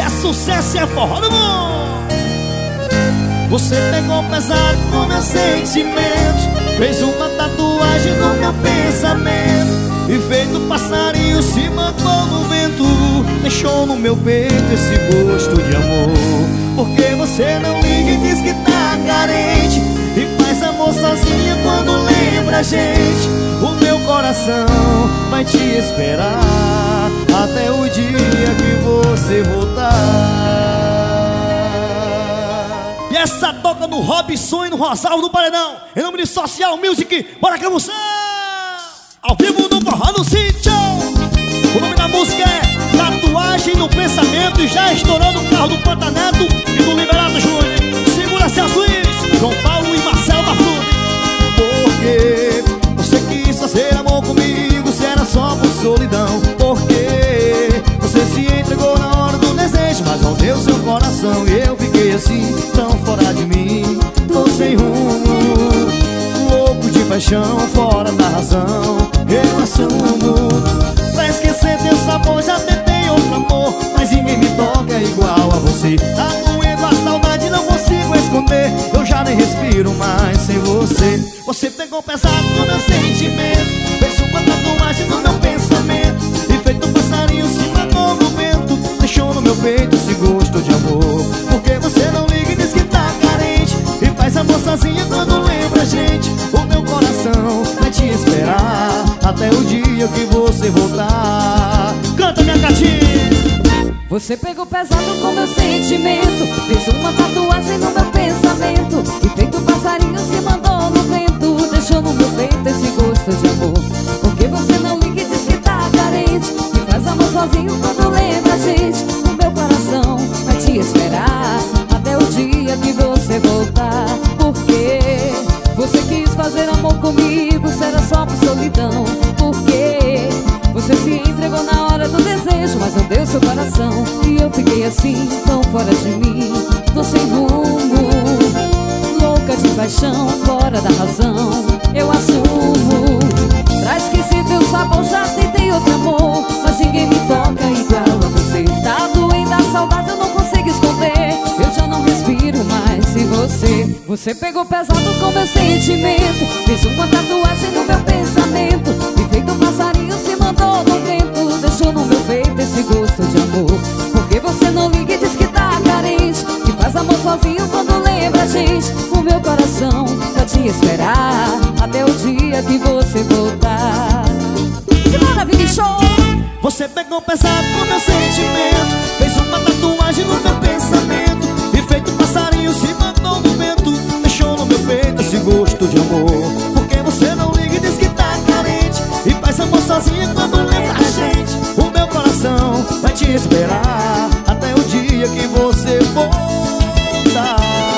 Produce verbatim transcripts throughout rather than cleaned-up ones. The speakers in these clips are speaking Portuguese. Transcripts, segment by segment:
É sucesso e é forró do mundo. Você pegou pesado com meus sentimentos, fez uma tatuagem no meu pensamento e feito passarinho se mandou no vento. Deixou no meu peito esse gosto de amor. Porque você não liga e diz que tá carente e faz amor sozinha quando lembra a gente. O meu coração vai te esperar até o dia que você voltar. E essa toca no Robson e no Rosalvo do Paredão, em nome de Social Music. Bora Camuçã! Ao vivo do Forró no Sítio. O nome da música é Tatuagem no Pensamento, e já estourando o carro do Pantaneto e do Liberato Júnior. Segura Celso Luiz, João Paulo e Marcelo da Fruta. Porque você quis fazer amor comigo, se era só por solidão. Porque você se entregou na hora do desejo, mas não deu seu coração. E eu fiquei assim, tão fora de mim, tô sem rumo, louco de paixão, fora da razão. Eu assumo. Pra esquecer teu sabor já tentei outro amor, mas ninguém me toca igual a você. Tá doendo a saudade, não consigo esconder, eu já nem respiro mais sem você. Você pegou pesado com meu sentimento, fez uma tatuagem no meu pensamento e feito um passarinho se mandou no vento. Deixou no meu peito esse gosto de amor. Porque você não liga e diz que tá carente e faz amor sozinha quando lembra a gente. O meu coração vai te esperar até o dia que você voltar. Canta, minha gatinha! Você pegou pesado com meu sentimento, fez uma tatuagem no meu pensamento e feito um passarinho se mandou no vento. Deixou no meu peito esse gosto de amor. Porque você não liga e diz que tá carente e faz amor sozinho quando lembra a gente. O meu coração vai te esperar até o dia que você voltar. Porque você quis fazer amor comigo, se era só por solidão. Porque você se entregou na hora do desejo, mas não deu seu coração. E eu fiquei assim, tão fora de mim, tô sem rumo, louca de paixão, fora da razão. Eu assumo. Pra esquecer teu sabor já tentei outro amor, mas ninguém me toca igual a você. Tá doendo a saudade, eu não consigo esconder, eu já não respiro mais sem você. Você pegou pesado com meu sentimento, fez uma tatuagem no meu pensamento e feito um passarinho se mandou no vento. Deixou no meu peito esse gosto de amor. Porque você não liga e diz que tá carente e faz amor sozinho quando lembra a gente. O meu coração vai te esperar até o dia que você voltar. Segura, Vini Show! Você pegou pesado com meu sentimento, fez uma tatuagem no meu pensamento e feito um passarinho se mandou no vento. Deixou no meu peito esse gosto de amor. Porque você não liga e diz que tá carente e faz amor sozinha quando lembra a gente. O meu coração vai te esperar até o dia que você voltar.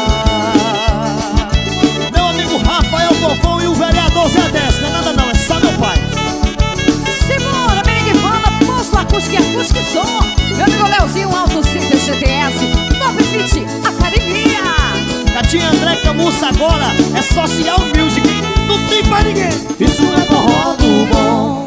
Meu amigo Rafael Fofão e o vereador Zé Dez. Não é nada não, é só meu pai. Segura, Big Banda, posto acústico e acústico e som. Meu amigo Leozinho, Alto Center G T S, Top Fit, Academia. Gatinha André Camuça agora é Social Music, não tem pra ninguém. Isso é forró do bom.